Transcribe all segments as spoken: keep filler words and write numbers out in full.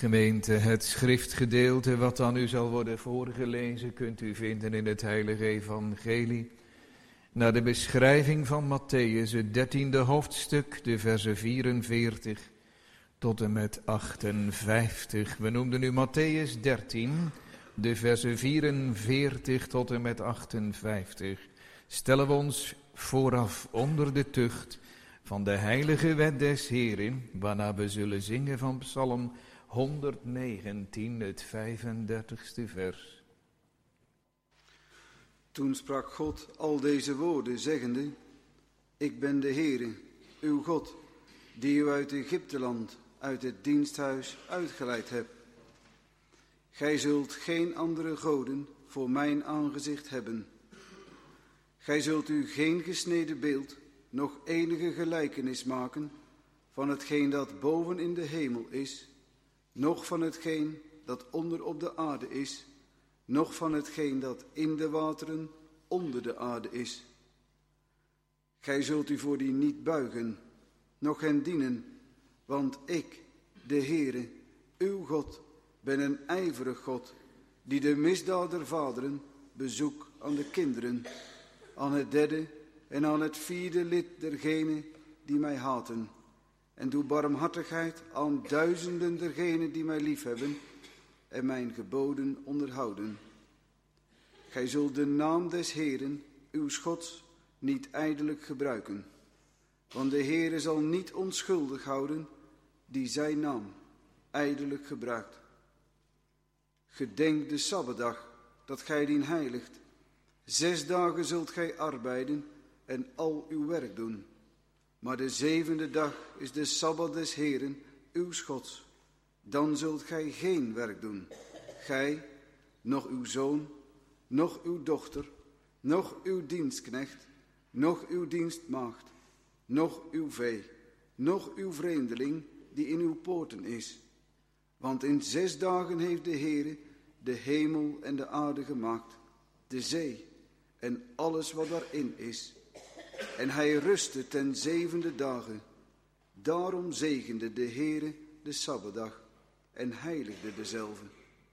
Gemeente, het schriftgedeelte wat aan u zal worden voorgelezen kunt u vinden in het heilige evangelie. Naar de beschrijving van Matthäus, het dertiende hoofdstuk, de versen vierenveertig tot en met achtenvijftig. We noemden nu Matthäus dertien, de versen vierenveertig tot en met achtenvijftig. Stellen we ons vooraf onder de tucht van de heilige wet des Heren, waarna we zullen zingen van Psalm honderdnegentien, het vijfendertigste vers. Toen sprak God al deze woorden, zeggende: Ik ben de Heere, uw God, die u uit Egypteland, uit het diensthuis uitgeleid heb. Gij zult geen andere goden voor mijn aangezicht hebben. Gij zult u geen gesneden beeld, nog enige gelijkenis maken van hetgeen dat boven in de hemel is, noch van hetgeen dat onder op de aarde is, noch van hetgeen dat in de wateren onder de aarde is. Gij zult u voor die niet buigen, noch hen dienen, want ik, de Heere, uw God, ben een ijverig God, die de misdaad der vaderen bezoek aan de kinderen, aan het derde en aan het vierde lid dergenen die mij haten, en doe barmhartigheid aan duizenden dergenen die mij liefhebben en mijn geboden onderhouden. Gij zult de naam des Heeren, uw Gods, niet ijdelijk gebruiken, want de Heere zal niet onschuldig houden die zijn naam ijdelijk gebruikt. Gedenk de Sabbatdag, dat gij dien heiligt. Zes dagen zult gij arbeiden en al uw werk doen. Maar de zevende dag is de Sabbat des Heeren, uw Gods. Dan zult gij geen werk doen. Gij, noch uw zoon, noch uw dochter, noch uw dienstknecht, noch uw dienstmaagd, noch uw vee, noch uw vreemdeling die in uw poorten is. Want in zes dagen heeft de Heere de hemel en de aarde gemaakt, de zee en alles wat daarin is. En hij rustte ten zevende dagen. Daarom zegende de Heere de Sabbatdag en heiligde dezelve.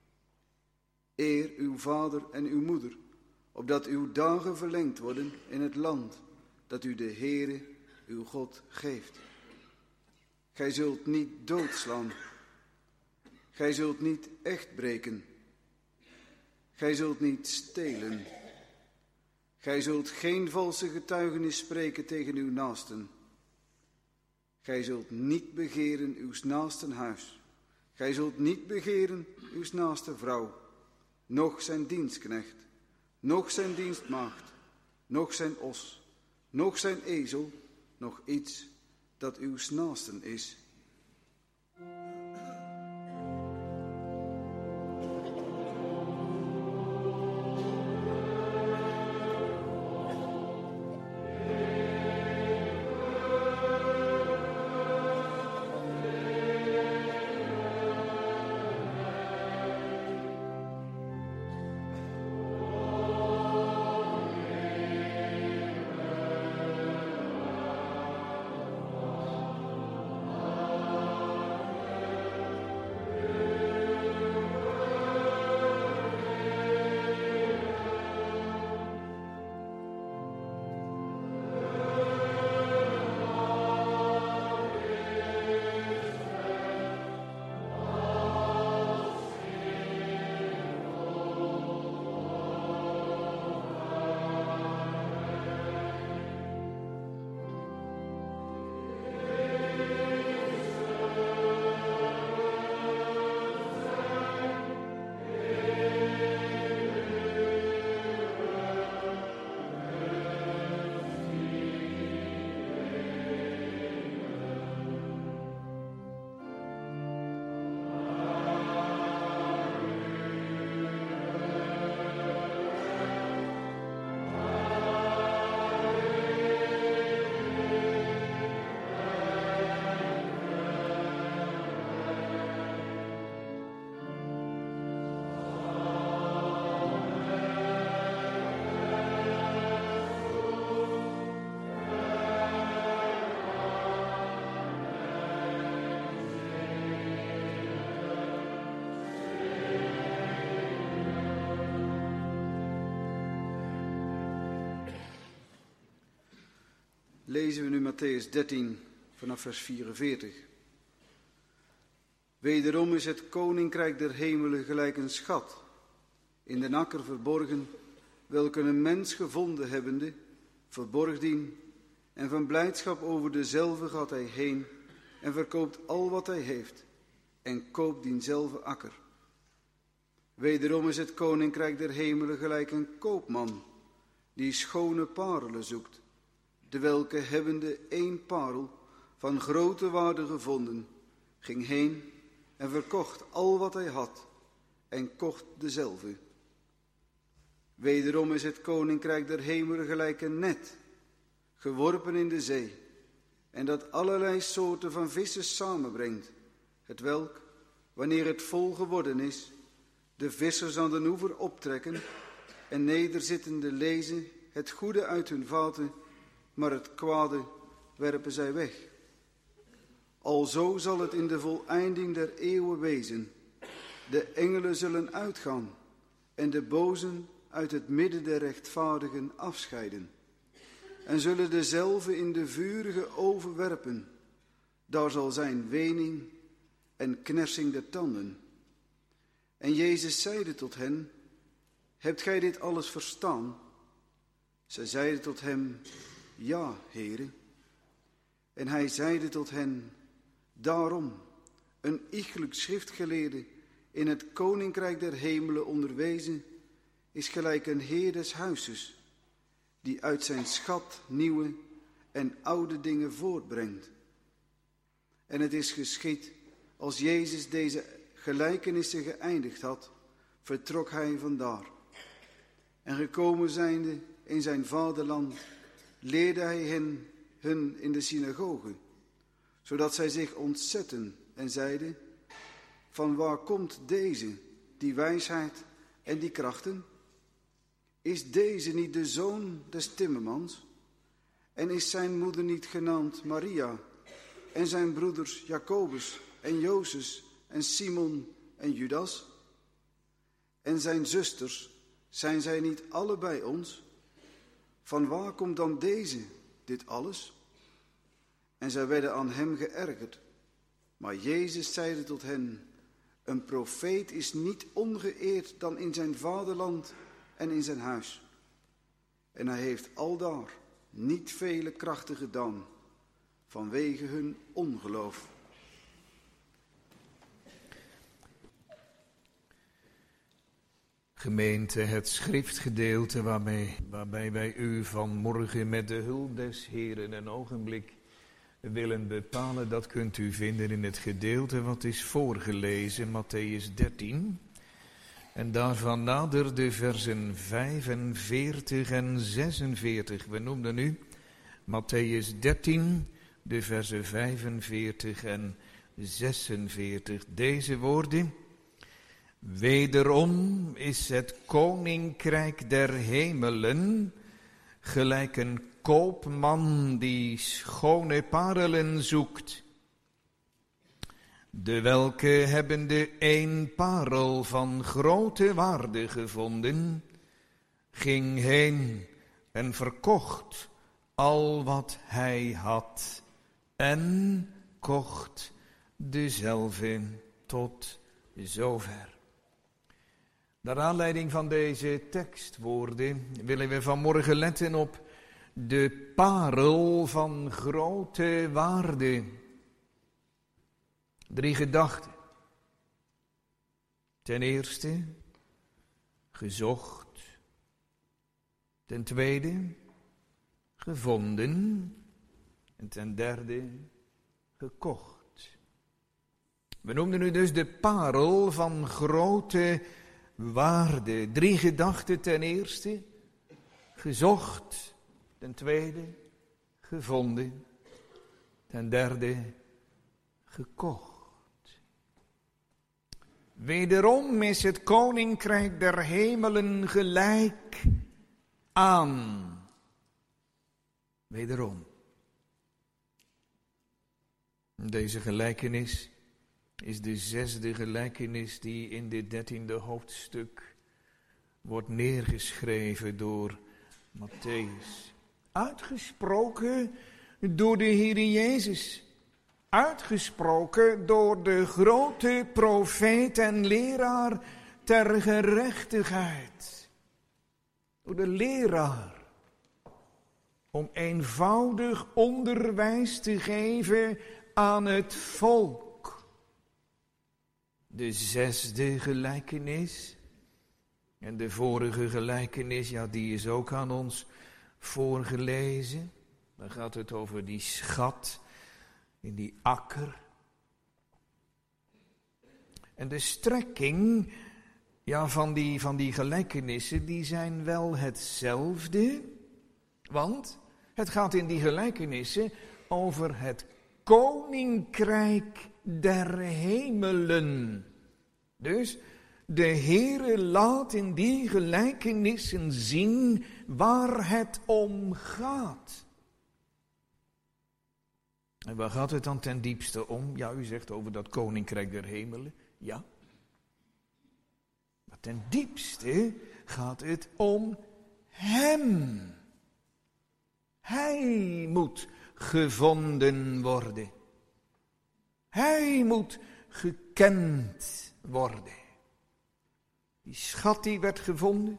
Eer uw vader en uw moeder, opdat uw dagen verlengd worden in het land dat u de Heere uw God geeft. Gij zult niet doodslaan. Gij zult niet echt breken. Gij zult niet stelen. Gij zult geen valse getuigenis spreken tegen uw naasten. Gij zult niet begeren uw naasten huis. Gij zult niet begeren uw naaste vrouw, noch zijn dienstknecht, noch zijn dienstmaagd, noch zijn os, noch zijn ezel, noch iets dat uw naasten is. Amen. lezen we nu Matthäus dertien vanaf vers vierenveertig. Wederom is het koninkrijk der hemelen gelijk een schat, in de akker verborgen, welke een mens gevonden hebbende, verborg dien, en van blijdschap over dezelve gaat hij heen en verkoopt al wat hij heeft, en koopt dienzelfde akker. Wederom is het koninkrijk der hemelen gelijk een koopman, die schone parelen zoekt, dewelke hebbende één parel van grote waarde gevonden, ging heen en verkocht al wat hij had, en kocht dezelfde. Wederom is het koninkrijk der hemelen gelijk een net, geworpen in de zee, en dat allerlei soorten van vissen samenbrengt, hetwelk, wanneer het vol geworden is, de vissers aan de oever optrekken en nederzittende lezen het goede uit hun vaten, maar het kwade werpen zij weg. Alzo zal het in de voleinding der eeuwen wezen. De engelen zullen uitgaan en de bozen uit het midden der rechtvaardigen afscheiden. En zullen dezelve in de vurige oven werpen. Daar zal zijn wening en knersing der tanden. En Jezus zeide tot hen, hebt gij dit alles verstaan? Zij zeiden tot hem, ja, Heere. En hij zeide tot hen, daarom, een iegelijk schriftgeleerde in het koninkrijk der hemelen onderwezen, is gelijk een heer des huizes, die uit zijn schat nieuwe en oude dingen voortbrengt. En het is geschied, als Jezus deze gelijkenissen geëindigd had, vertrok hij vandaar. En gekomen zijnde in zijn vaderland, leerde hij hen hun in de synagoge, zodat zij zich ontzetten en zeiden, van waar komt deze, die wijsheid en die krachten? Is deze niet de zoon des timmermans? En is zijn moeder niet genaamd Maria, en zijn broeders Jacobus en Jozes en Simon en Judas? En zijn zusters, zijn zij niet alle bij ons? Van waar komt dan deze, dit alles? En zij werden aan hem geërgerd. Maar Jezus zeide tot hen, een profeet is niet ongeëerd dan in zijn vaderland en in zijn huis. En hij heeft aldaar niet vele krachten gedaan, vanwege hun ongeloof. Gemeente, het schriftgedeelte waarmee, waarbij wij u vanmorgen met de hulp des Heeren een ogenblik willen bepalen, dat kunt u vinden in het gedeelte wat is voorgelezen, Matthäus dertien. En daarvan nader de versen vijfenveertig en zesenveertig. We noemden nu Matthäus dertien, de versen vijfenveertig en zesenveertig. Deze woorden: wederom is het koninkrijk der hemelen gelijk een koopman die schone parelen zoekt. De welke hebbende één parel van grote waarde gevonden, ging heen en verkocht al wat hij had en kocht dezelfde. Tot zover. Naar aanleiding van deze tekstwoorden willen we vanmorgen letten op de parel van grote waarde. Drie gedachten. Ten eerste, gezocht. Ten tweede, gevonden. En ten derde, gekocht. We noemden nu dus de parel van grote waarde. Drie gedachten. Ten eerste, gezocht. Ten tweede, gevonden. Ten derde, gekocht. Wederom is het koninkrijk der hemelen gelijk aan. Wederom. Deze gelijkenis is de zesde gelijkenis die in dit dertiende hoofdstuk wordt neergeschreven door Matthäus. Uitgesproken door de Heer Jezus. Uitgesproken door de grote profeet en leraar ter gerechtigheid. Door de leraar. Om eenvoudig onderwijs te geven aan het volk. De zesde gelijkenis. En de vorige gelijkenis, ja, die is ook aan ons voorgelezen. Dan gaat het over die schat in die akker. En de strekking, ja, van die, van die gelijkenissen, die zijn wel hetzelfde. Want het gaat in die gelijkenissen over het koninkrijk der hemelen. Dus de Heere laat in die gelijkenissen zien waar het om gaat. En waar gaat het dan ten diepste om? Ja, u zegt over dat koninkrijk der hemelen. Ja. Maar ten diepste gaat het om hem. Hij moet gevonden worden. Hij moet gekend worden. Die schat die werd gevonden.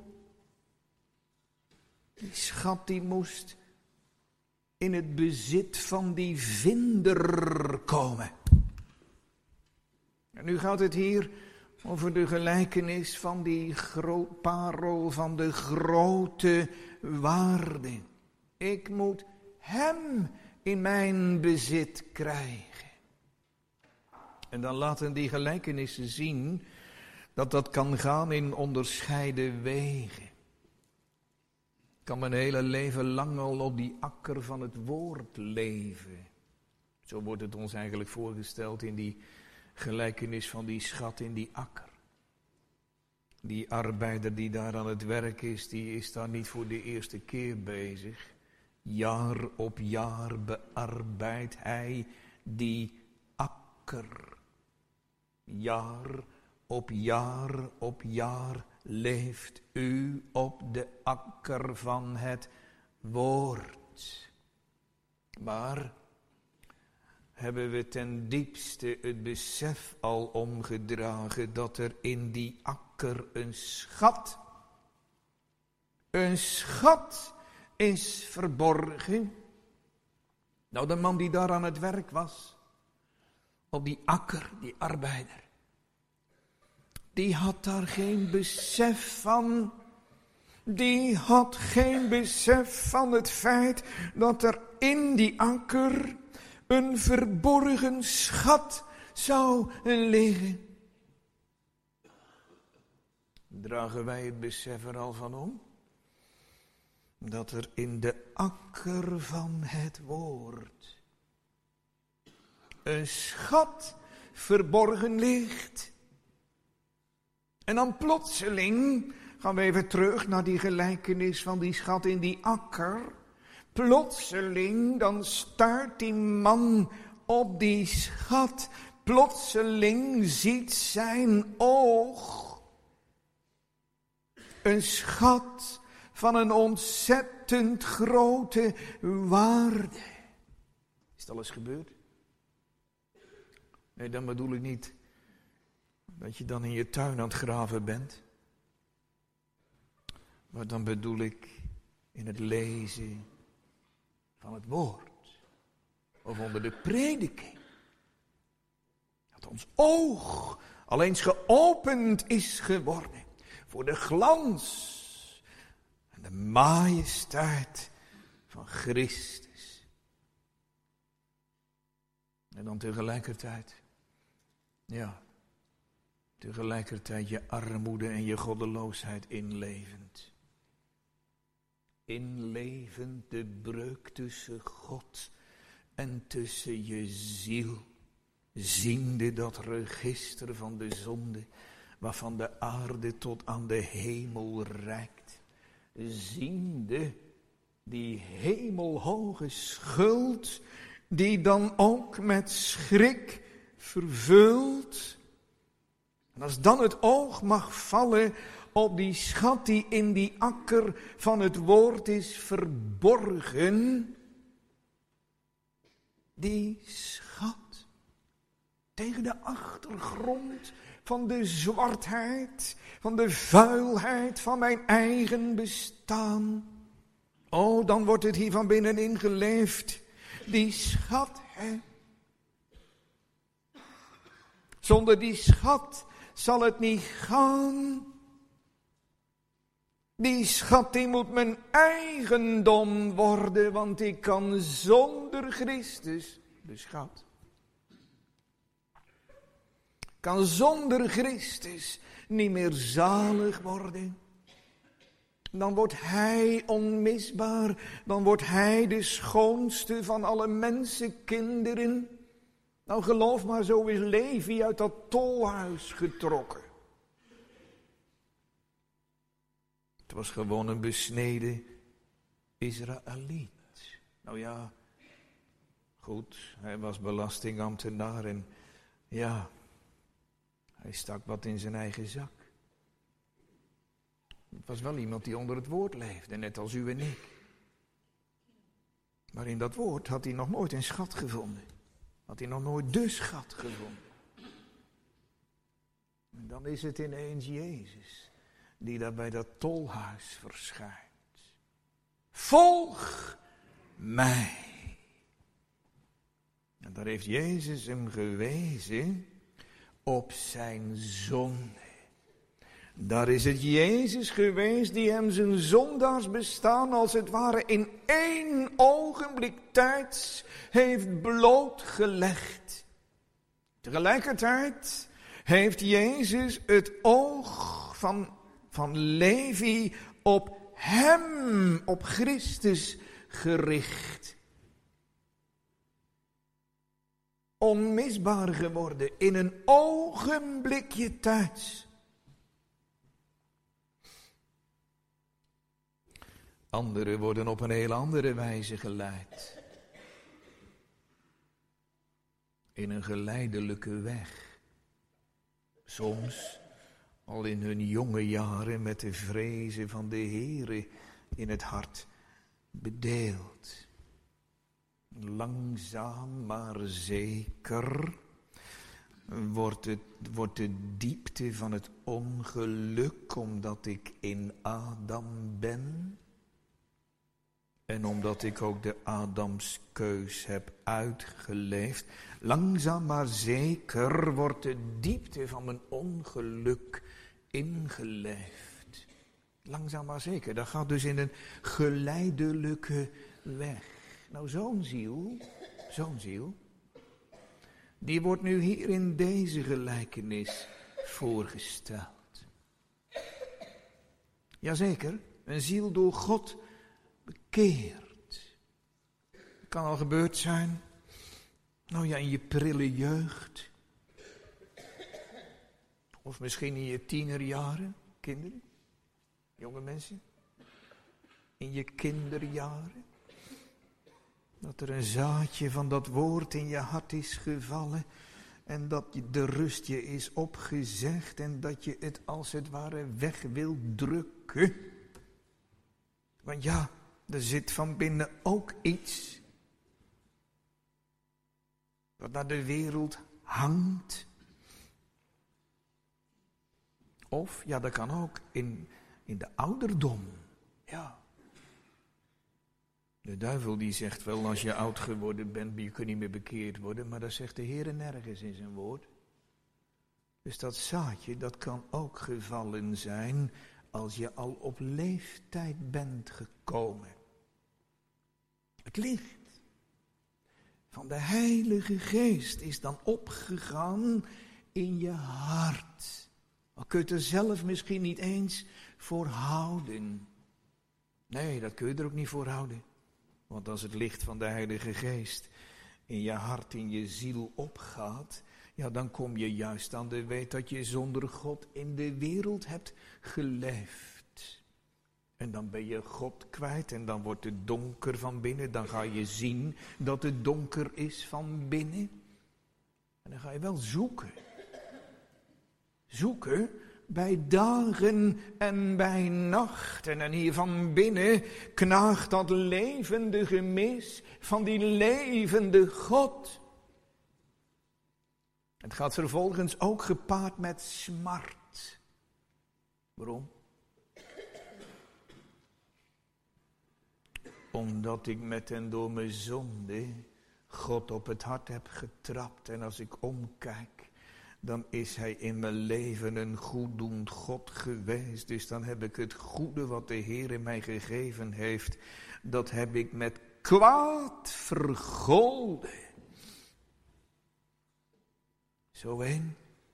Die schat die moest in het bezit van die vinder komen. En nu gaat het hier over de gelijkenis van die gro- parel van de grote waarde. Ik moet hem in mijn bezit krijgen. En dan laten die gelijkenissen zien dat dat kan gaan in onderscheiden wegen. Ik kan mijn hele leven lang al op die akker van het woord leven. Zo wordt het ons eigenlijk voorgesteld in die gelijkenis van die schat in die akker. Die arbeider die daar aan het werk is, die is daar niet voor de eerste keer bezig. Jaar op jaar bearbeidt hij die akker. Jaar op jaar op jaar leeft u op de akker van het woord. Maar hebben we ten diepste het besef al omgedragen dat er in die akker een schat, een schat is verborgen? Nou, de man die daar aan het werk was, op die akker, die arbeider, die had daar geen besef van. Die had geen besef van het feit dat er in die akker een verborgen schat zou liggen. Dragen wij het besef er al van om? Dat er in de akker van het woord een schat verborgen ligt. En dan plotseling gaan we even terug naar die gelijkenis van die schat in die akker. Plotseling dan staart die man op die schat. Plotseling ziet zijn oog een schat van een ontzettend grote waarde. Is het al eens gebeurd? Nee, dan bedoel ik niet dat je dan in je tuin aan het graven bent. Maar dan bedoel ik in het lezen van het woord. Of onder de prediking. Dat ons oog al eens geopend is geworden. Voor de glans en de majesteit van Christus. En dan tegelijkertijd, ja, tegelijkertijd je armoede en je goddeloosheid inlevend. Inlevend de breuk tussen God en tussen je ziel. Ziende dat register van de zonde, waarvan de aarde tot aan de hemel reikt. Ziende die hemelhoge schuld, die dan ook met schrik vervult. En als dan het oog mag vallen op die schat die in die akker van het woord is verborgen, die schat, tegen de achtergrond van de zwartheid, van de vuilheid van mijn eigen bestaan. Oh, dan wordt het hier van binnenin geleefd. Die schat, hè. Zonder die schat zal het niet gaan. Die schat die moet mijn eigendom worden, want ik kan zonder Christus, de schat, kan zonder Christus niet meer zalig worden. Dan wordt hij onmisbaar, dan wordt hij de schoonste van alle mensenkinderen. Nou geloof maar, zo is Levi uit dat tolhuis getrokken. Het was gewoon een besneden Israëliet. Nou ja, goed, hij was belastingambtenaar en ja, hij stak wat in zijn eigen zak. Het was wel iemand die onder het woord leefde, net als u en ik. Maar in dat woord had hij nog nooit een schat gevonden. Had hij nog nooit de schat gevonden. En dan is het ineens Jezus die daar bij dat tolhuis verschijnt. Volg mij. En daar heeft Jezus hem gewezen op zijn zonde. Daar is het Jezus geweest die hem zijn zondaarsbestaan als het ware in één ogenblik tijds heeft blootgelegd. Tegelijkertijd heeft Jezus het oog van, van Levi op hem, op Christus gericht. Onmisbaar geworden in een ogenblikje tijds. Anderen worden op een heel andere wijze geleid. In een geleidelijke weg. Soms al in hun jonge jaren met de vrezen van de Heere in het hart bedeeld. Langzaam maar zeker wordt, het, wordt de diepte van het ongeluk, omdat ik in Adam ben. En omdat ik ook de Adamskeus heb uitgeleefd, langzaam maar zeker wordt de diepte van mijn ongeluk ingeleefd. Langzaam maar zeker, dat gaat dus in een geleidelijke weg. Nou, zo'n ziel, zo'n ziel, die wordt nu hier in deze gelijkenis voorgesteld. Jazeker, een ziel door God bekeerd. Het kan al gebeurd zijn, nou ja, in je prille jeugd. Of misschien in je tienerjaren, kinderen, jonge mensen. In je kinderjaren. Dat er een zaadje van dat woord in je hart is gevallen. En dat de rust je is opgezegd. En dat je het als het ware weg wil drukken. Want ja, er zit van binnen ook iets. Wat naar de wereld hangt. Of, ja, dat kan ook in, in de ouderdom. Ja. De duivel die zegt wel, als je oud geworden bent, je kunt niet meer bekeerd worden. Maar dat zegt de Heer nergens in zijn woord. Dus dat zaadje, dat kan ook gevallen zijn als je al op leeftijd bent gekomen. Het licht van de Heilige Geest is dan opgegaan in je hart. Al kun je het er zelf misschien niet eens voor houden. Nee, dat kun je er ook niet voor houden. Want als het licht van de Heilige Geest in je hart, in je ziel opgaat, ja, dan kom je juist aan de weet dat je zonder God in de wereld hebt geleefd. En dan ben je God kwijt en dan wordt het donker van binnen. Dan ga je zien dat het donker is van binnen. En dan ga je wel zoeken. Zoeken bij dagen en bij nachten. En hier van binnen knaagt dat levende gemis van die levende God. Het gaat vervolgens ook gepaard met smart. Waarom? Omdat ik met en door mijn zonde God op het hart heb getrapt. En als ik omkijk, dan is hij in mijn leven een goeddoend God geweest. Dus dan heb ik het goede wat de Heer in mij gegeven heeft, dat heb ik met kwaad vergolden. Zo een?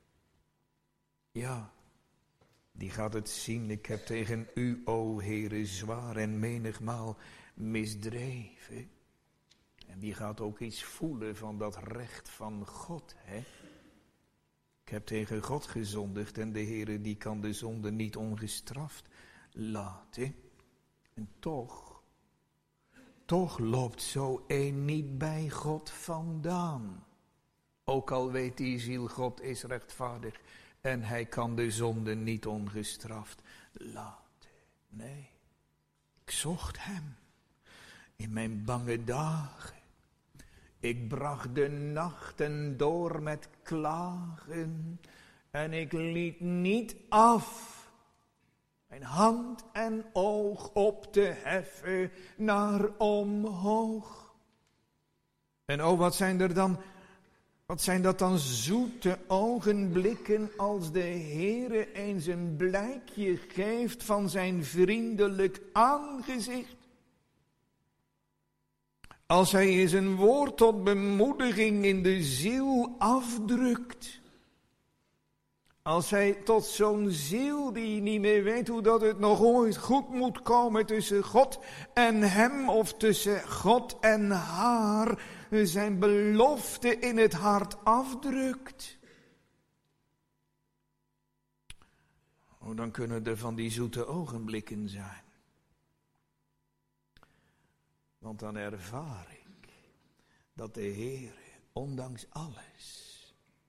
Ja, die gaat het zien. Ik heb tegen u, o Heere, zwaar en menigmaal misdreven. En die gaat ook iets voelen van dat recht van God, hè? Ik heb tegen God gezondigd en de Heere die kan de zonde niet ongestraft laten. En toch, toch loopt zo een niet bij God vandaan. Ook al weet die ziel, God is rechtvaardig en hij kan de zonde niet ongestraft laten. Nee, ik zocht hem in mijn bange dagen. Ik bracht de nachten door met klagen en ik liet niet af mijn hand en oog op te heffen naar omhoog. En oh, wat zijn er dan, wat zijn dat dan zoete ogenblikken als de Heere eens een blijkje geeft van zijn vriendelijk aangezicht. Als hij eens een woord tot bemoediging in de ziel afdrukt. Als hij tot zo'n ziel die niet meer weet hoe dat het nog ooit goed moet komen tussen God en hem of tussen God en haar, zijn belofte in het hart afdrukt. Oh, dan kunnen er van die zoete ogenblikken zijn. Want dan ervaar ik dat de Heer, ondanks alles,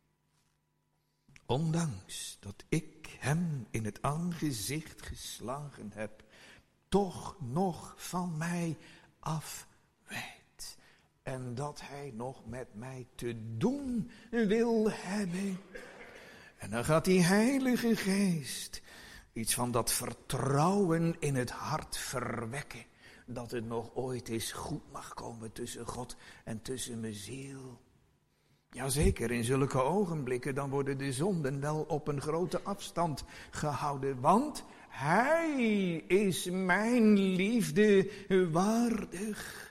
ondanks dat ik hem in het aangezicht geslagen heb, toch nog van mij afwijt. En dat hij nog met mij te doen wil hebben. En dan gaat die Heilige Geest iets van dat vertrouwen in het hart verwekken. Dat het nog ooit eens goed mag komen tussen God en tussen mijn ziel. Jazeker, in zulke ogenblikken dan worden de zonden wel op een grote afstand gehouden. Want hij is mijn liefde waardig.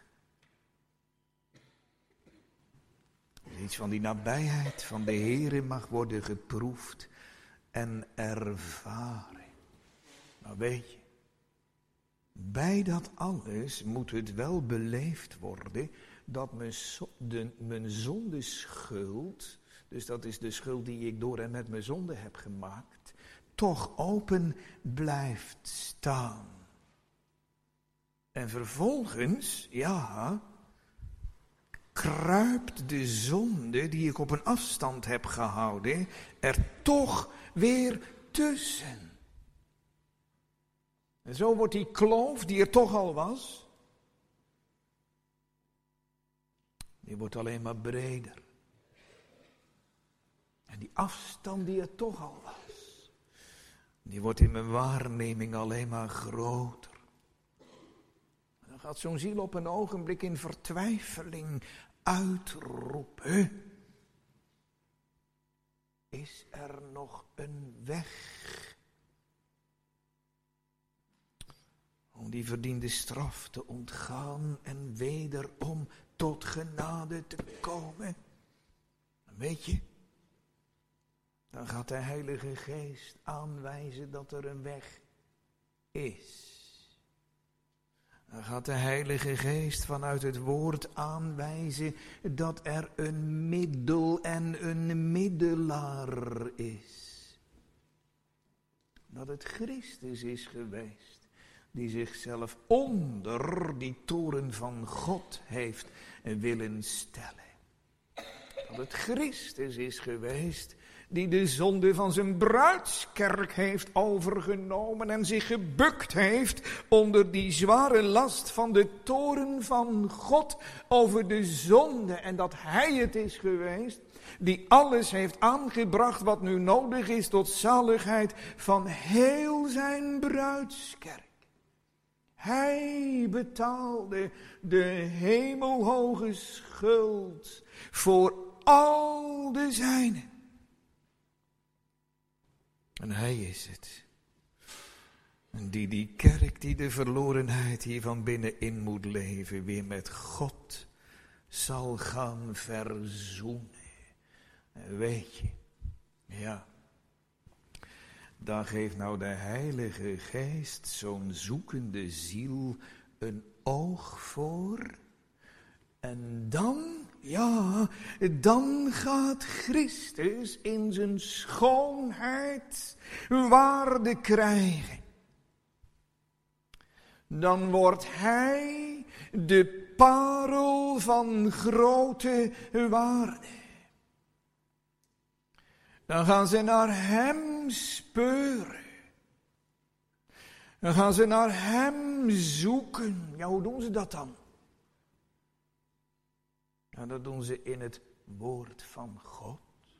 Iets van die nabijheid van de Heere mag worden geproefd en ervaren. Maar weet je, bij dat alles moet het wel beleefd worden dat mijn, zo, de, mijn zondeschuld, dus dat is de schuld die ik door en met mijn zonde heb gemaakt, toch open blijft staan. En vervolgens, ja, kruipt de zonde die ik op een afstand heb gehouden er toch weer tussen. En zo wordt die kloof die er toch al was, die wordt alleen maar breder. En die afstand die er toch al was, die wordt in mijn waarneming alleen maar groter. En dan gaat zo'n ziel op een ogenblik in vertwijfeling uitroepen. Is er nog een weg? Om die verdiende straf te ontgaan en wederom tot genade te komen. Weet je, dan gaat de Heilige Geest aanwijzen dat er een weg is. Dan gaat de Heilige Geest vanuit het woord aanwijzen dat er een middel en een middelaar is. Dat het Christus is geweest die zichzelf onder die toren van God heeft willen stellen. Dat het Christus is geweest die de zonde van zijn bruidskerk heeft overgenomen en zich gebukt heeft onder die zware last van de toorn van God over de zonde. En dat hij het is geweest die alles heeft aangebracht wat nu nodig is tot zaligheid van heel zijn bruidskerk. Hij betaalde de hemelhoge schuld voor al de zijnen. En hij is het. Die die kerk die de verlorenheid hier van binnenin moet leven, weer met God zal gaan verzoenen. Weet je, ja, daar geeft nou de Heilige Geest zo'n zoekende ziel een oog voor. En dan, ja, dan gaat Christus in zijn schoonheid waarde krijgen. Dan wordt hij de parel van grote waarde. Dan gaan ze naar hem speuren. Dan gaan ze naar hem zoeken. Ja, hoe doen ze dat dan? Nou, dat doen ze in het woord van God.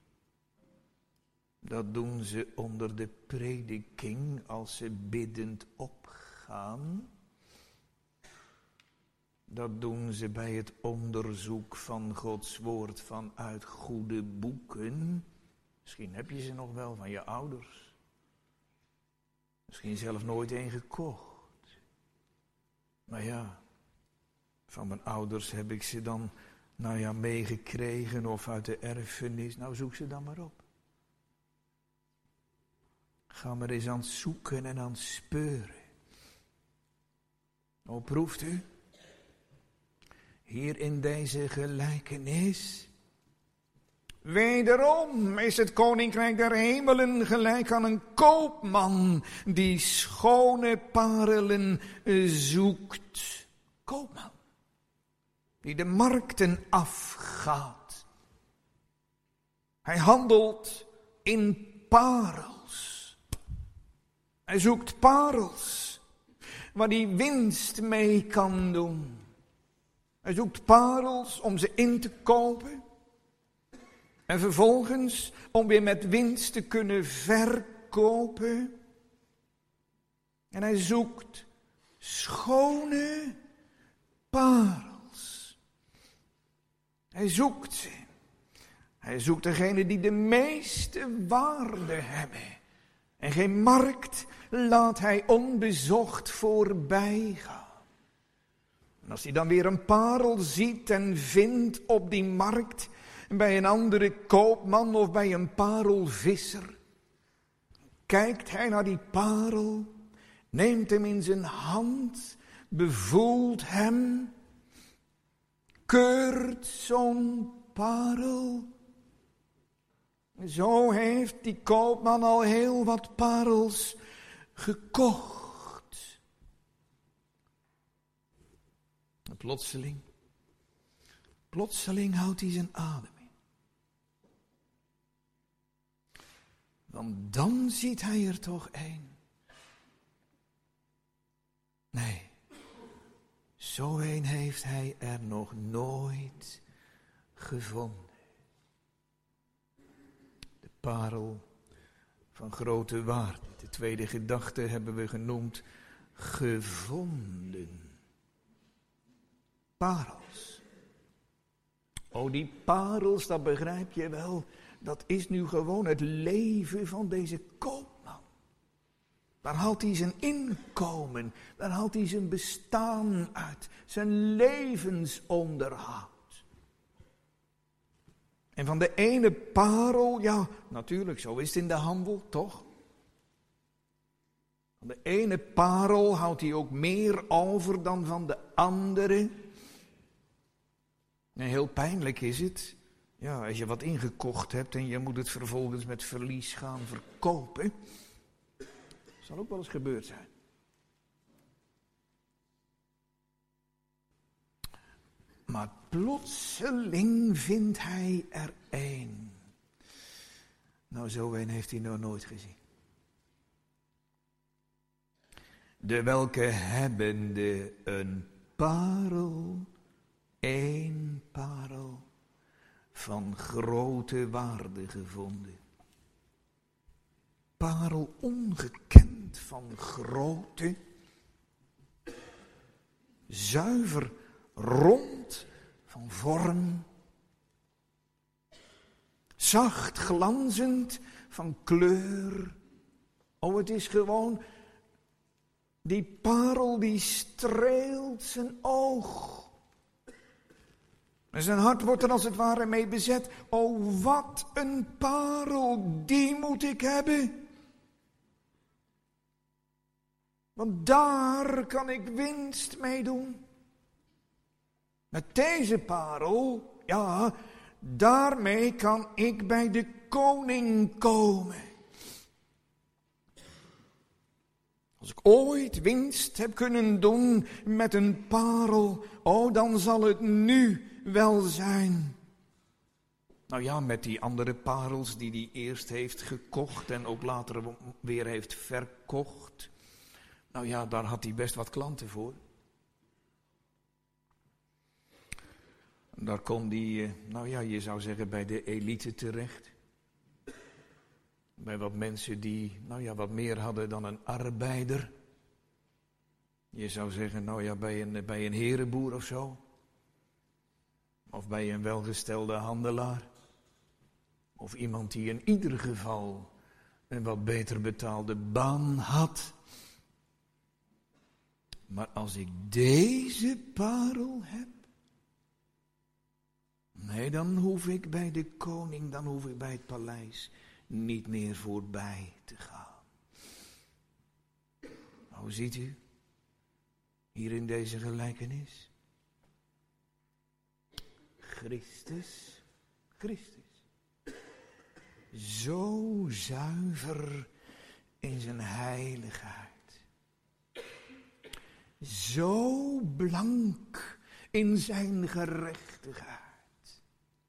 Dat doen ze onder de prediking als ze biddend opgaan. Dat doen ze bij het onderzoek van Gods woord vanuit goede boeken. Misschien heb je ze nog wel van je ouders. Misschien zelf nooit een gekocht. Maar ja, van mijn ouders heb ik ze dan, nou ja, meegekregen of uit de erfenis. Nou, zoek ze dan maar op. Ga maar eens aan het zoeken en aan het speuren. Nou, proeft u? Hier in deze gelijkenis. Wederom is het koninkrijk der hemelen gelijk aan een koopman die schone parelen zoekt. Koopman. Die de markten afgaat. Hij handelt in parels. Hij zoekt parels waar hij winst mee kan doen. Hij zoekt parels om ze in te kopen. En vervolgens om weer met winst te kunnen verkopen. En hij zoekt schone parels. Hij zoekt ze. Hij zoekt degene die de meeste waarde hebben. En geen markt laat hij onbezocht voorbij gaan. En als hij dan weer een parel ziet en vindt op die markt, bij een andere koopman of bij een parelvisser, kijkt hij naar die parel, neemt hem in zijn hand, bevoelt hem, keurt zo'n parel. Zo heeft die koopman al heel wat parels gekocht. Plotseling, plotseling houdt hij zijn adem in. Want dan ziet hij er toch een. Nee, zo een heeft hij er nog nooit gevonden. De parel van grote waarde. De tweede gedachte hebben we genoemd gevonden. Parels. Oh, die parels, dat begrijp je wel. Dat is nu gewoon het leven van deze koopman. Daar haalt hij zijn inkomen. Daar haalt hij zijn bestaan uit. Zijn levensonderhoud. En van de ene parel, ja, natuurlijk, zo is het in de handel, toch? Van de ene parel houdt hij ook meer over dan van de andere. En heel pijnlijk is het, ja, als je wat ingekocht hebt en je moet het vervolgens met verlies gaan verkopen. Dat zal ook wel eens gebeurd zijn. Maar plotseling vindt hij er een. Nou, zo een heeft hij nog nooit gezien. De welke hebbende een parel, één parel, van grote waarde gevonden. Parel ongekend van grootte, zuiver, rond van vorm, zacht glanzend van kleur. Oh, het is gewoon, die parel die streelt zijn oog. En zijn hart wordt er als het ware mee bezet. Oh, wat een parel, die moet ik hebben. Want daar kan ik winst mee doen. Met deze parel, ja, daarmee kan ik bij de koning komen. Als ik ooit winst heb kunnen doen met een parel, oh, dan zal het nu wel zijn. Nou ja, met die andere parels die hij eerst heeft gekocht en ook later weer heeft verkocht. Nou ja, daar had hij best wat klanten voor. Daar kon hij, nou ja, je zou zeggen bij de elite terecht. Bij wat mensen die, nou ja, wat meer hadden dan een arbeider. Je zou zeggen, nou ja, bij een, bij een herenboer of zo. Of bij een welgestelde handelaar. Of iemand die in ieder geval een wat beter betaalde baan had. Maar als ik deze parel heb, nee, dan hoef ik bij de koning, dan hoef ik bij het paleis niet meer voorbij te gaan. Nou, ziet u, hier in deze gelijkenis, Christus, Christus, zo zuiver in zijn heiligheid. Zo blank in zijn gerechtigheid.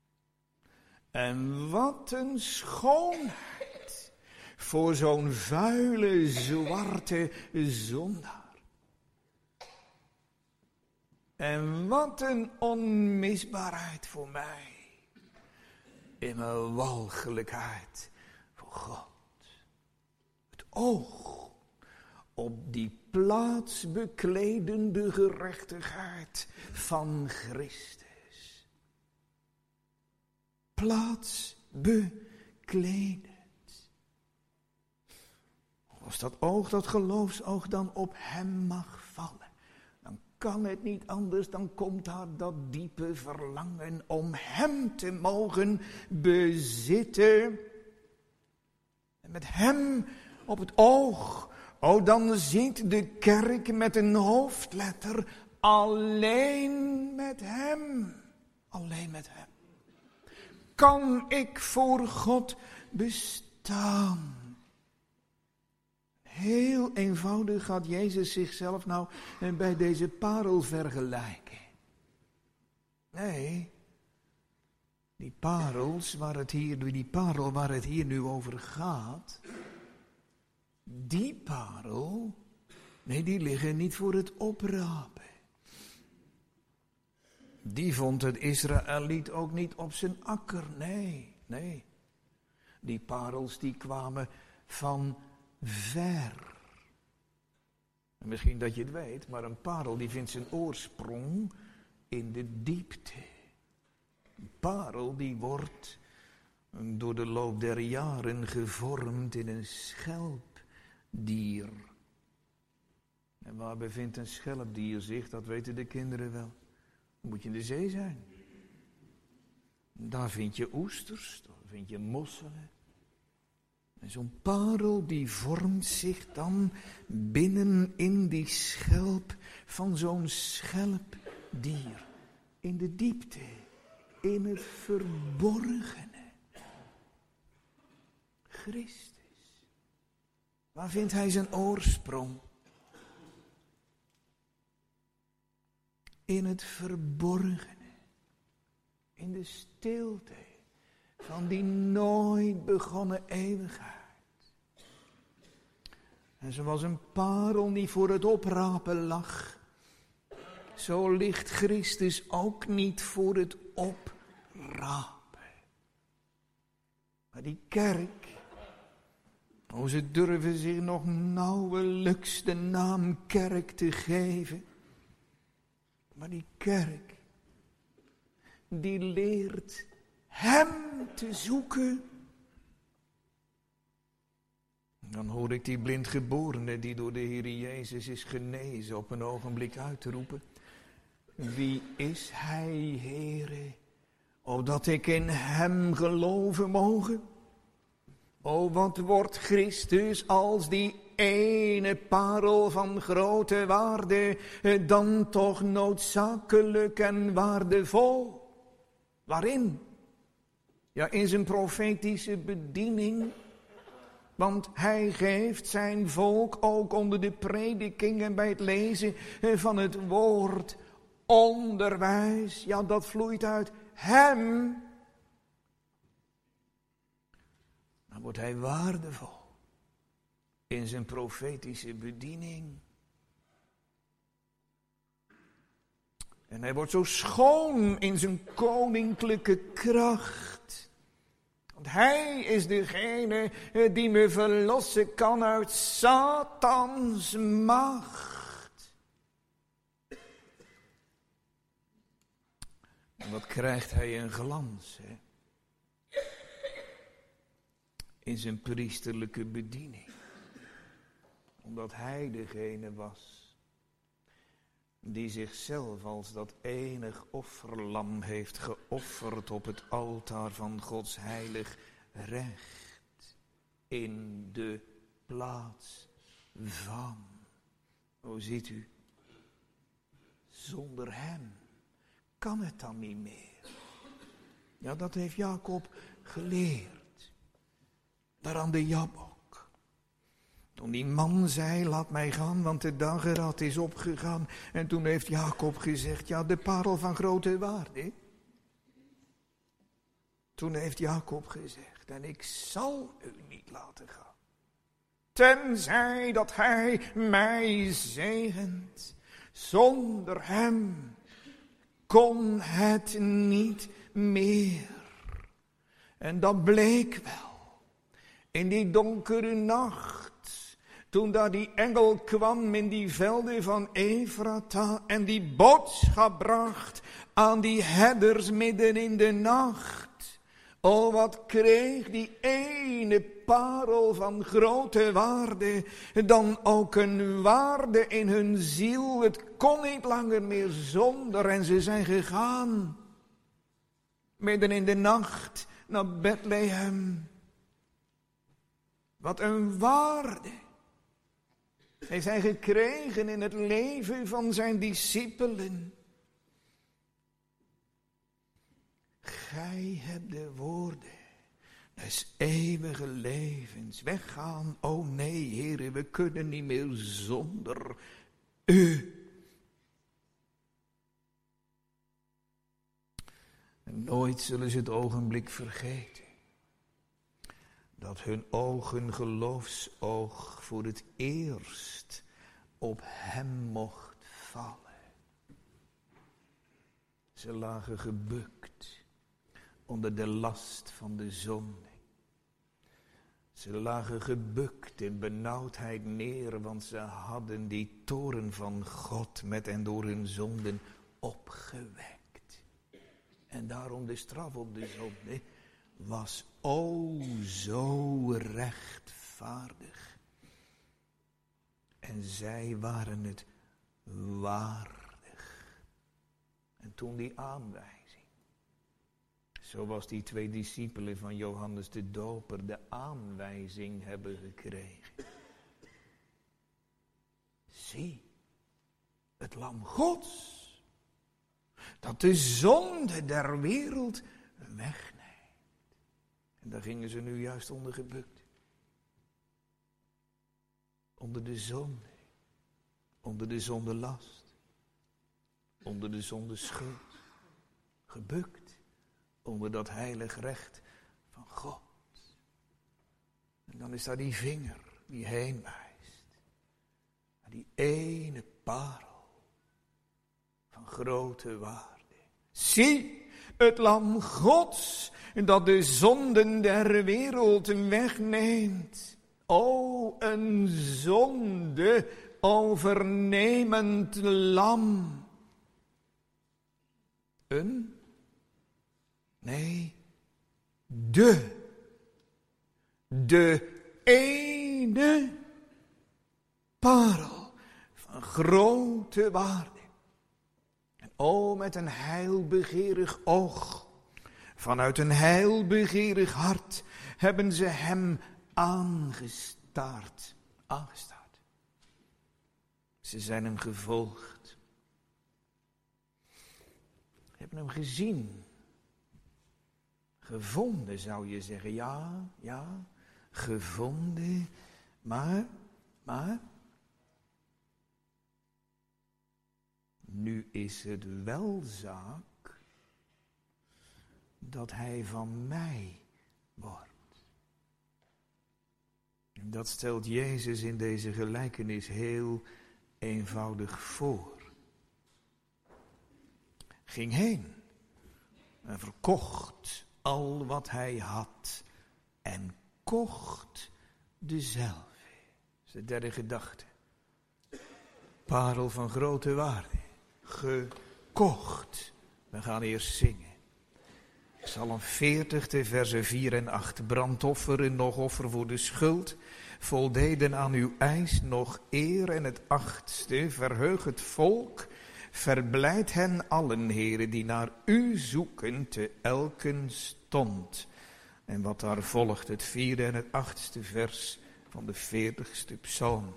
En wat een schoonheid voor zo'n vuile, zwarte zondaar. En wat een onmisbaarheid voor mij. In mijn walgelijkheid voor God. Het oog op die plaatsbekledende gerechtigheid van Christus. Plaatsbekledend. Als dat oog, dat geloofsoog dan op hem mag vallen, dan kan het niet anders, dan komt daar dat diepe verlangen om hem te mogen bezitten. En met hem op het oog, oh, dan ziet de kerk met een hoofdletter alleen met hem. Alleen met hem. Kan ik voor God bestaan? Heel eenvoudig gaat Jezus zichzelf nou bij deze parel vergelijken. Nee, die parels waar het hier, die parel waar het hier nu over gaat, die parel, nee, die liggen niet voor het oprapen. Die vond het Israëliet ook niet op zijn akker, nee, nee. Die parels die kwamen van ver. En misschien dat je het weet, maar een parel die vindt zijn oorsprong in de diepte. Een parel die wordt door de loop der jaren gevormd in een schelpdier. En waar bevindt een schelpdier zich, dat weten de kinderen wel. Dan moet je in de zee zijn. Daar vind je oesters, daar vind je mosselen. En zo'n parel die vormt zich dan binnen in die schelp van zo'n schelpdier. In de diepte, in het verborgene. Christus. Waar vindt hij zijn oorsprong? In het verborgene. In de stilte van die nooit begonnen eeuwigheid. En zoals een parel niet voor het oprapen lag, zo ligt Christus ook niet voor het oprapen. Maar die kerk, oh, ze durven zich nog nauwelijks de naam kerk te geven. Maar die kerk, die leert hem te zoeken. Dan hoor ik die blindgeborene die door de Heer Jezus is genezen op een ogenblik uitroepen. Wie is hij, Heere, opdat ik in hem geloven mogen? O, wat wordt Christus als die ene parel van grote waarde, dan toch noodzakelijk en waardevol. Waarin? Ja, in zijn profetische bediening. Want hij geeft zijn volk ook onder de prediking en bij het lezen van het woord onderwijs. Ja, dat vloeit uit hem. Dan wordt hij waardevol in zijn profetische bediening. En hij wordt zo schoon in zijn koninklijke kracht. Want hij is degene die me verlossen kan uit Satans macht. En wat krijgt hij een glans, hè? In zijn priesterlijke bediening. Omdat hij degene was die zichzelf als dat enig offerlam heeft geofferd op het altaar van Gods heilig recht. In de plaats van. O, ziet u, zonder hem kan het dan niet meer. Ja, dat heeft Jacob geleerd. Daar aan de Jabok. Toen die man zei, laat mij gaan, want de dageraad is opgegaan. En toen heeft Jacob gezegd, ja, de parel van grote waarde. Toen heeft Jacob gezegd, en ik zal u niet laten gaan. Tenzij dat hij mij zegent. Zonder hem kon het niet meer. En dat bleek wel. In die donkere nacht. Toen daar die engel kwam in die velden van Efrata en die boodschap bracht aan die herders midden in de nacht. O, wat kreeg die ene parel van grote waarde dan ook een waarde in hun ziel. Het kon niet langer meer zonder en ze zijn gegaan. Midden in de nacht naar Bethlehem. Wat een waarde heeft hij gekregen in het leven van zijn discipelen. Gij hebt de woorden des eeuwige levens. Weggaan, o nee, Heere, we kunnen niet meer zonder u. En nooit zullen ze het ogenblik vergeten. Dat hun ogen geloofsoog voor het eerst op hem mocht vallen. Ze lagen gebukt onder de last van de zonde. Ze lagen gebukt in benauwdheid neer, want ze hadden die toorn van God met en door hun zonden opgewekt. En daarom de straf op de zonde was o zo rechtvaardig. En zij waren het waardig. En toen die aanwijzing, zoals die twee discipelen van Johannes de Doper de aanwijzing hebben gekregen. Zie, het lam Gods, dat de zonde der wereld wegneemt. En daar gingen ze nu juist onder gebukt. Onder de zonde. Onder de zondelast. Onder de zondeschuld. Gebukt onder dat heilig recht van God. En dan is daar die vinger die heen wijst. Naar die ene parel van grote waarde. Zie, het lam Gods dat de zonden der wereld wegneemt. O, een zonde overnemend lam. Een? Nee, de. De ene parel van grote waarde. En o, met een heilbegeerig oog, vanuit een heilbegeerig hart, hebben ze hem aangestaard. Aangestaard. Ze zijn hem gevolgd. Hebben hem gezien. Gevonden, zou je zeggen. Ja, ja, gevonden. Maar, maar. Nu is het wel zaak dat hij van mij wordt. En dat stelt Jezus in deze gelijkenis heel eenvoudig voor. Ging heen en verkocht al wat hij had en kocht dezelfde. Dat is de derde gedachte. Parel van grote waarde. Gekocht. We gaan eerst zingen. Psalm veertig, de versen vier en acht. Brandoffer en nog offer voor de schuld. Voldeden aan uw eis nog eer. En het achtste, verheug het volk. Verblijd hen allen, heren, die naar u zoeken, te elken stond. En wat daar volgt, het vierde en het achtste vers van de veertigste psalm.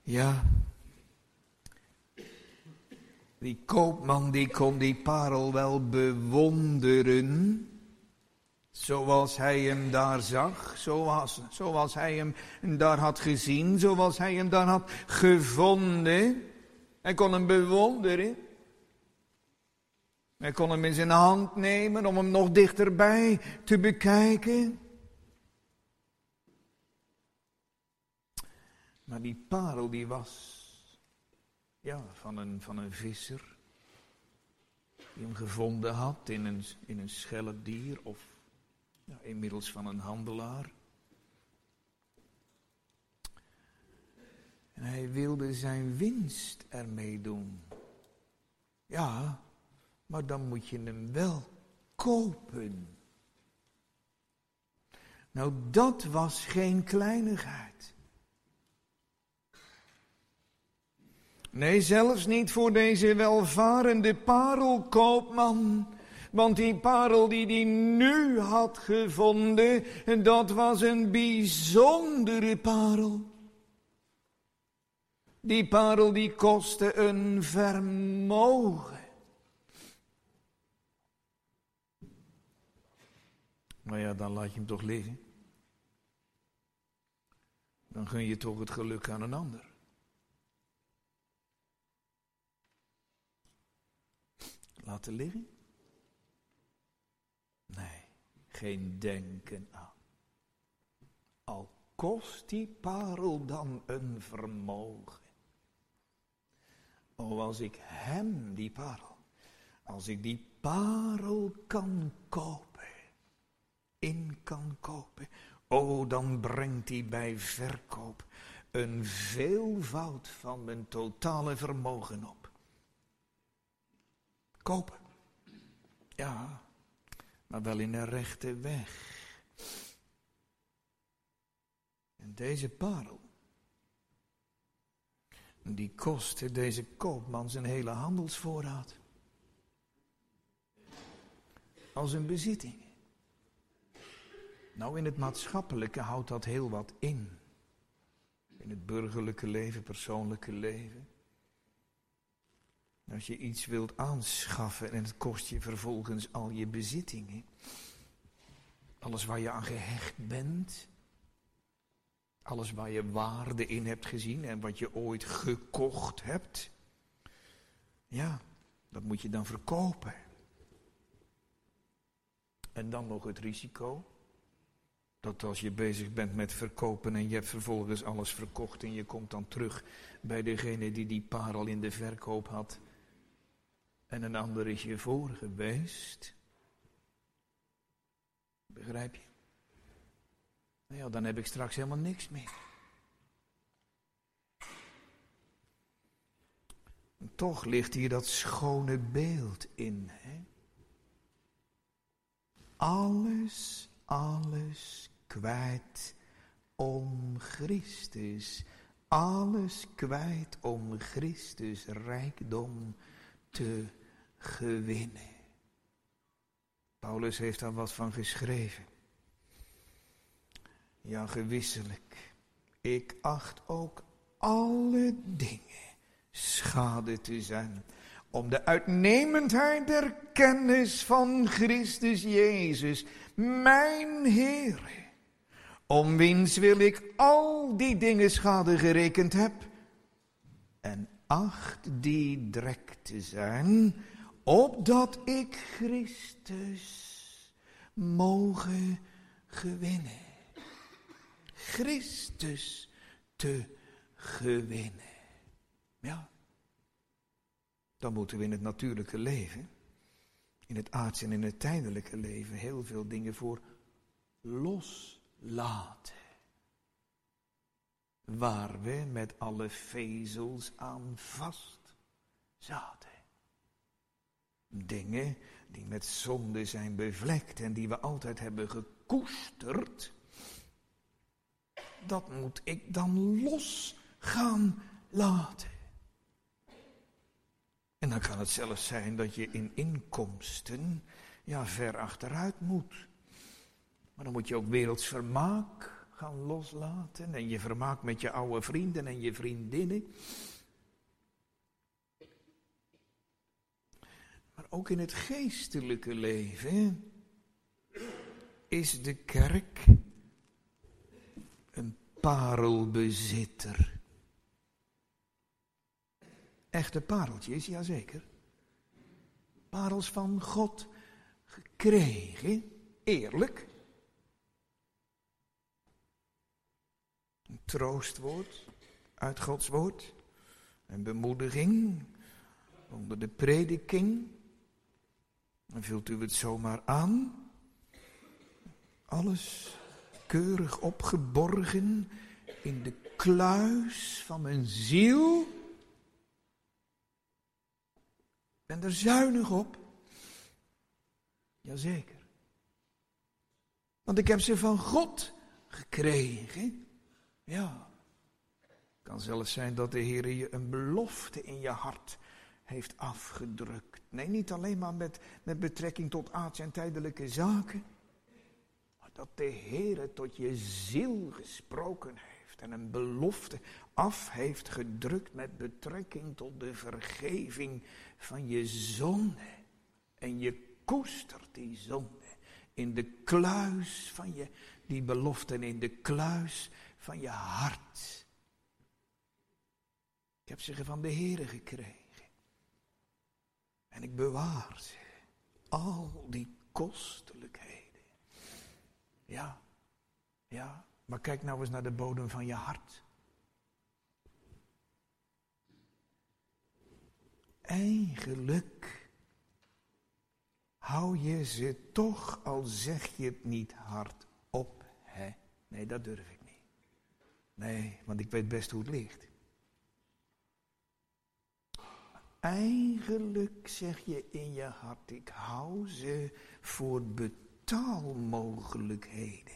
Ja, die koopman die kon die parel wel bewonderen, zoals hij hem daar zag, zoals, zoals hij hem daar had gezien, zoals hij hem daar had gevonden. Hij kon hem bewonderen. Hij kon hem in zijn hand nemen om hem nog dichterbij te bekijken. Maar die parel die was ja, van, een, van een visser die hem gevonden had in een, in een schelpdier of ja, inmiddels van een handelaar. En hij wilde zijn winst ermee doen. Ja, maar dan moet je hem wel kopen. Nou, dat was geen kleinigheid. Nee, zelfs niet voor deze welvarende parelkoopman. Want die parel die hij nu had gevonden, dat was een bijzondere parel. Die parel die kostte een vermogen. Maar ja, dan laat je hem toch liggen. Dan gun je toch het geluk aan een ander. Laten liggen? Nee, geen denken aan. Al kost die parel dan een vermogen. Oh, als ik hem, die parel, als ik die parel kan kopen, in kan kopen, oh, dan brengt hij bij verkoop een veelvoud van mijn totale vermogen op. Kopen. Ja, maar wel in de rechte weg. En deze parel, die kostte deze koopman zijn hele handelsvoorraad. Als een bezitting. Nou, in het maatschappelijke houdt dat heel wat in. In het burgerlijke leven, persoonlijke leven. Als je iets wilt aanschaffen en het kost je vervolgens al je bezittingen. Alles waar je aan gehecht bent. Alles waar je waarde in hebt gezien en wat je ooit gekocht hebt. Ja, dat moet je dan verkopen. En dan nog het risico. Dat als je bezig bent met verkopen en je hebt vervolgens alles verkocht en je komt dan terug bij degene die die parel in de verkoop had. En een ander is je voor geweest. Begrijp je? Nou ja, dan heb ik straks helemaal niks meer. En toch ligt hier dat schone beeld in. Hè? Alles, alles kwijt om Christus. Alles kwijt om Christus rijkdom te gewinnen. Paulus heeft daar wat van geschreven. Ja, gewisselijk. Ik acht ook alle dingen schade te zijn, om de uitnemendheid der kennis van Christus Jezus, mijn Heere, om wiens wil ik al die dingen schade gerekend heb, en acht die drek te zijn, opdat ik Christus mogen gewinnen. Christus te gewinnen. Ja, dan moeten we in het natuurlijke leven, in het aardse en in het tijdelijke leven, heel veel dingen voor loslaten. Waar we met alle vezels aan vast zaten. Dingen die met zonde zijn bevlekt en die we altijd hebben gekoesterd. Dat moet ik dan los gaan laten. En dan kan het zelfs zijn dat je in inkomsten ja, ver achteruit moet. Maar dan moet je ook werelds vermaak gaan loslaten en je vermaakt met je oude vrienden en je vriendinnen. Maar ook in het geestelijke leven is de kerk een parelbezitter. Echte pareltjes, jazeker. Parels van God gekregen, eerlijk. Een troostwoord uit Gods woord. Een bemoediging onder de prediking. Dan vult u het zomaar aan. Alles keurig opgeborgen in de kluis van mijn ziel. Ik ben er zuinig op. Jazeker. Want ik heb ze van God gekregen. Ja. Het kan zelfs zijn dat de Heer je een belofte in je hart heeft afgedrukt. Nee, niet alleen maar met, met betrekking tot aardse en tijdelijke zaken. Maar dat de Heer tot je ziel gesproken heeft. En een belofte af heeft gedrukt met betrekking tot de vergeving van je zonde. En je koestert die zonde in de kluis van je, die beloften in de kluis van je hart. Ik heb ze van de Heere gekregen. En ik bewaar ze. Al die kostelijkheden. Ja, ja, maar kijk nou eens naar de bodem van je hart. Eigenlijk hou je ze toch, al zeg je het niet hardop, hè? Nee, dat durf ik niet. Nee, want ik weet best hoe het ligt. Eigenlijk zeg je in je hart, ik hou ze voor betaalmogelijkheden.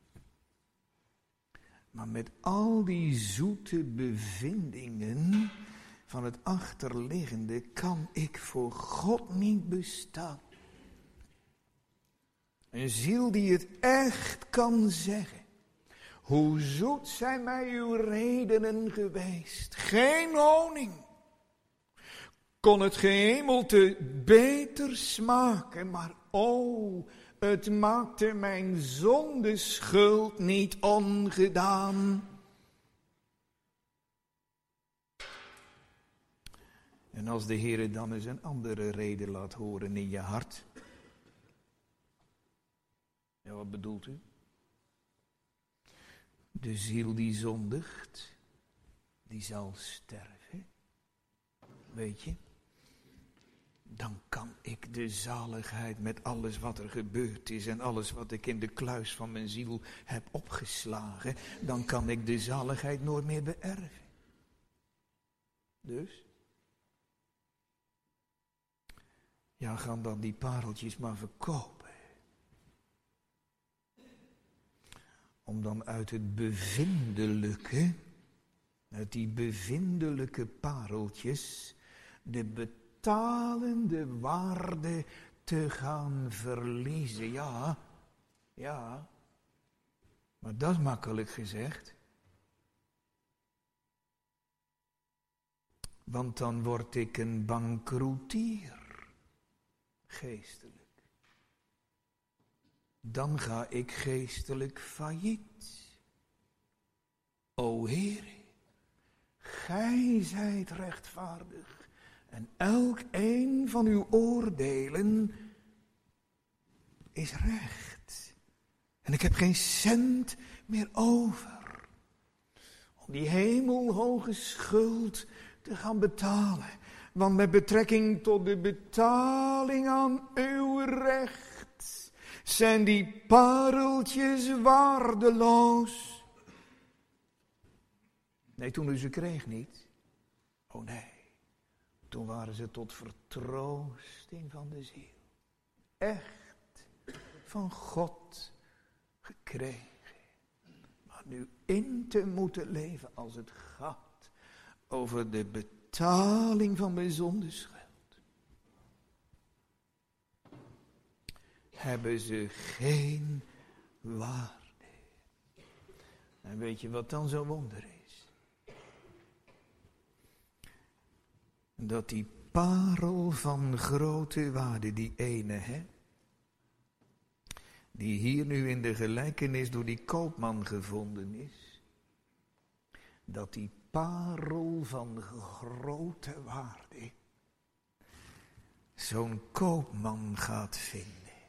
Maar met al die zoete bevindingen van het achterliggende kan ik voor God niet bestaan. Een ziel die het echt kan zeggen. Hoe zoet zijn mij uw redenen geweest. Geen honing kon het gehemelte beter smaken, maar o, het maakte mijn zondeschuld niet ongedaan. En als de Heer dan eens een andere reden laat horen in je hart. Ja, wat bedoelt u? De ziel die zondigt, die zal sterven. Weet je? Dan kan ik de zaligheid met alles wat er gebeurd is en alles wat ik in de kluis van mijn ziel heb opgeslagen, dan kan ik de zaligheid nooit meer beërven. Dus? Ja, gaan dan die pareltjes maar verkopen. Om dan uit het bevindelijke, uit die bevindelijke pareltjes, de betalende waarde te gaan verliezen. Ja, ja, maar dat is makkelijk gezegd. Want dan word ik een bankroetier, geestelijk. Dan ga ik geestelijk failliet. O Heere, gij zijt rechtvaardig en elk een van uw oordelen is recht. En ik heb geen cent meer over om die hemelhoge schuld te gaan betalen. Want met betrekking tot de betaling aan uw recht zijn die pareltjes waardeloos. Nee, toen u ze kreeg niet. Oh nee, toen waren ze tot vertroosting van de ziel. Echt van God gekregen. Maar nu in te moeten leven als het gaat over de betaling van mijn zondeschuld. Hebben ze geen waarde. En weet je wat dan zo'n wonder is? Dat die parel van grote waarde, die ene, hè, die hier nu in de gelijkenis door die koopman gevonden is, dat die parel van grote waarde zo'n koopman gaat vinden.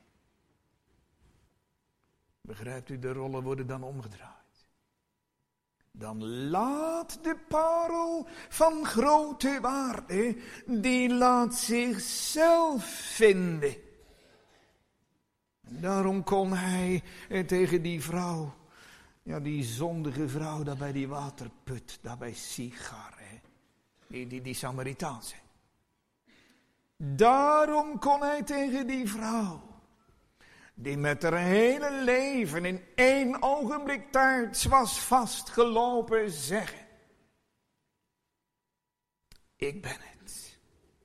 Begrijpt u, de rollen worden dan omgedraaid. Dan laat de parel van grote waarde, die laat zichzelf vinden. En daarom kon hij tegen die vrouw, ja die zondige vrouw daar bij die waterput, daar bij Sigar, hè, die, die, die Samaritaanse. Daarom kon hij tegen die vrouw, die met haar hele leven in één ogenblik tijd was vastgelopen, zeggen: ik ben het,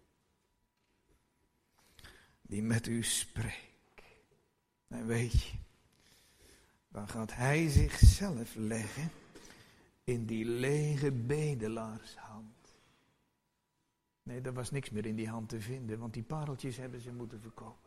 die met u spreekt. En weet je, dan gaat hij zichzelf leggen in die lege bedelaarshand. Nee, er was niks meer in die hand te vinden, want die pareltjes hebben ze moeten verkopen.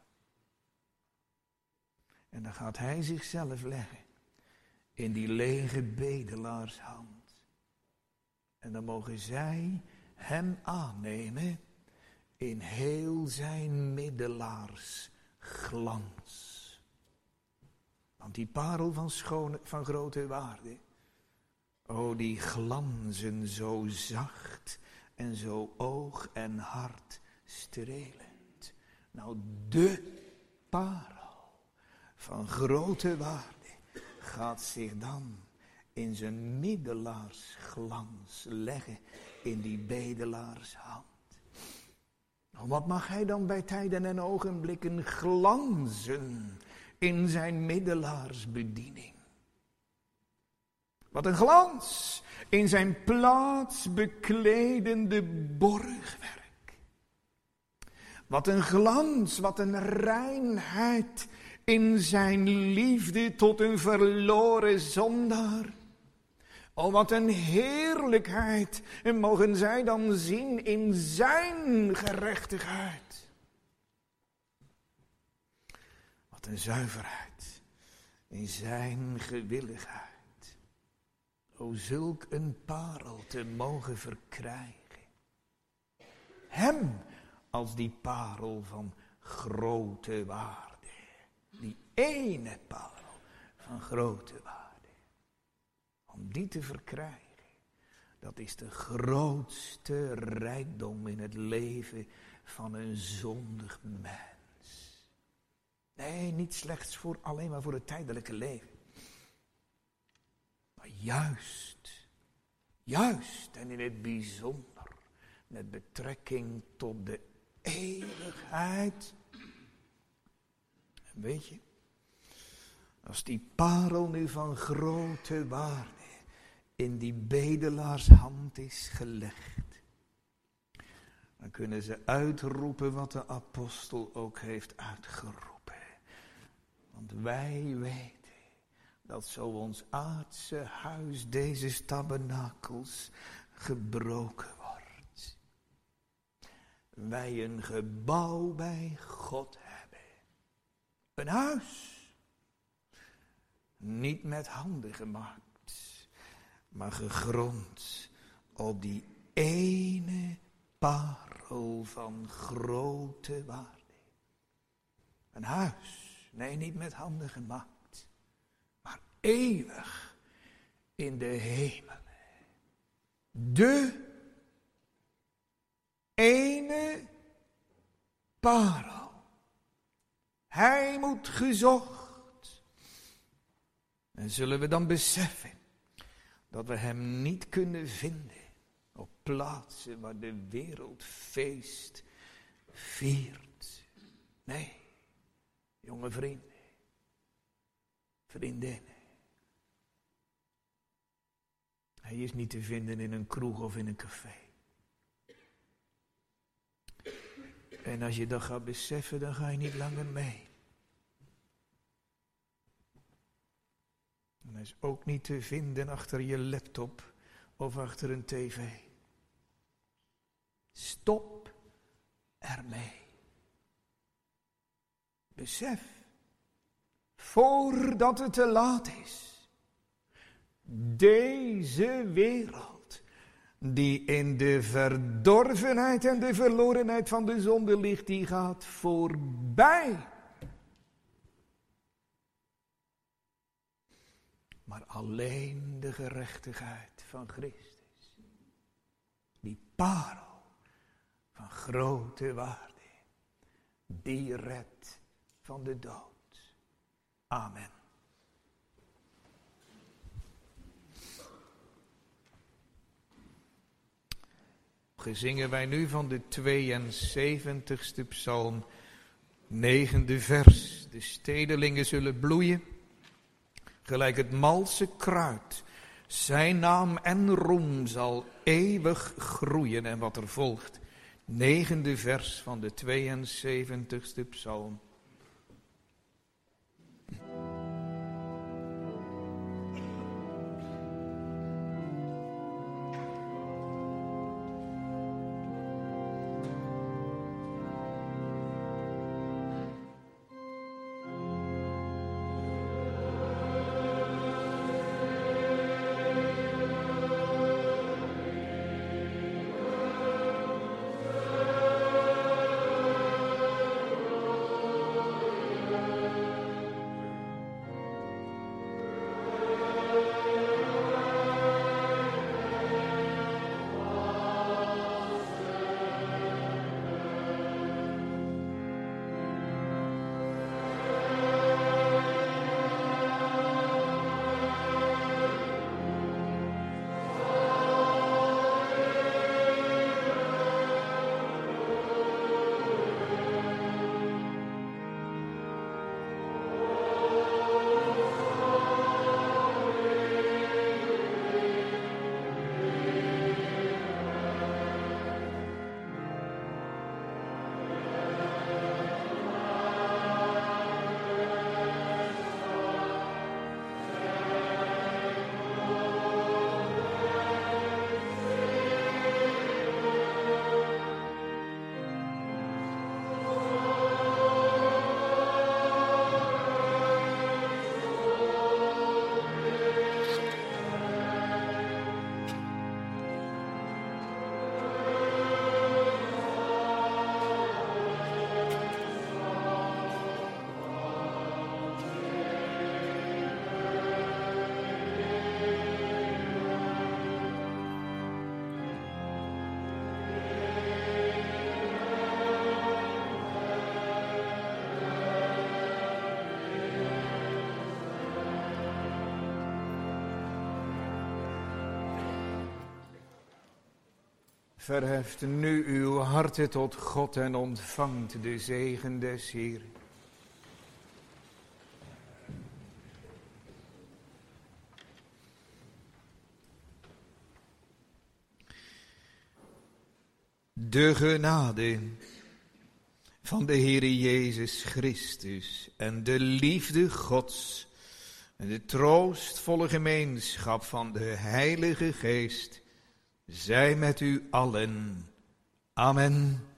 En dan gaat hij zichzelf leggen in die lege bedelaarshand. En dan mogen zij hem aannemen in heel zijn middelaarsglans. Want die parel van, schone, van grote waarde, oh die glanzen zo zacht en zo oog en hart strelend. Nou, de parel van grote waarde gaat zich dan in zijn middelaarsglans leggen in die bedelaarshand. Nou, wat mag hij dan bij tijden en ogenblikken glanzen in zijn middelaarsbediening? Wat een glans in zijn plaatsbekledende borgwerk. Wat een glans, wat een reinheid in zijn liefde tot een verloren zondaar. Oh, wat een heerlijkheid en mogen zij dan zien in zijn gerechtigheid. Wat een zuiverheid in zijn gewilligheid. O, zulk een parel te mogen verkrijgen. Hem als die parel van grote waarde. Die ene parel van grote waarde. Om die te verkrijgen, dat is de grootste rijkdom in het leven van een zondig mens. Nee, niet slechts voor, alleen maar voor het tijdelijke leven. Maar juist, juist en in het bijzonder, met betrekking tot de eeuwigheid. En weet je, als die parel nu van grote waarde in die bedelaarshand is gelegd, dan kunnen ze uitroepen wat de apostel ook heeft uitgeroepen. Want wij weten dat zo ons aardse huis, deze tabernakels, gebroken wordt. Wij een gebouw bij God hebben. Een huis. Niet met handen gemaakt, maar gegrond op die ene parel van grote waarde. Een huis, nee, niet met handen gemaakt, maar eeuwig in de hemel. De ene parel. Hij moet gezocht. En zullen we dan beseffen dat we hem niet kunnen vinden op plaatsen waar de wereld feest viert. Nee, jonge vrienden, vriendinnen. Hij is niet te vinden in een kroeg of in een café. En als je dat gaat beseffen, dan ga je niet langer mee. En is ook niet te vinden achter je laptop of achter een tv. Stop ermee. Besef, voordat het te laat is, deze wereld die in de verdorvenheid en de verlorenheid van de zonde ligt, die gaat voorbij. Maar alleen de gerechtigheid van Christus, die parel van grote waarde, die redt van de dood. Amen. Gezingen wij nu van de tweeënzeventigste psalm, negende vers. De stedelingen zullen bloeien, gelijk het malse kruid. Zijn naam en roem zal eeuwig groeien. En wat er volgt, negende vers van de tweeënzeventigste psalm. Verheft nu uw harten tot God en ontvangt de zegen des Heeren. De genade van de Heere Jezus Christus en de liefde Gods en de troostvolle gemeenschap van de Heilige Geest zij met u allen. Amen.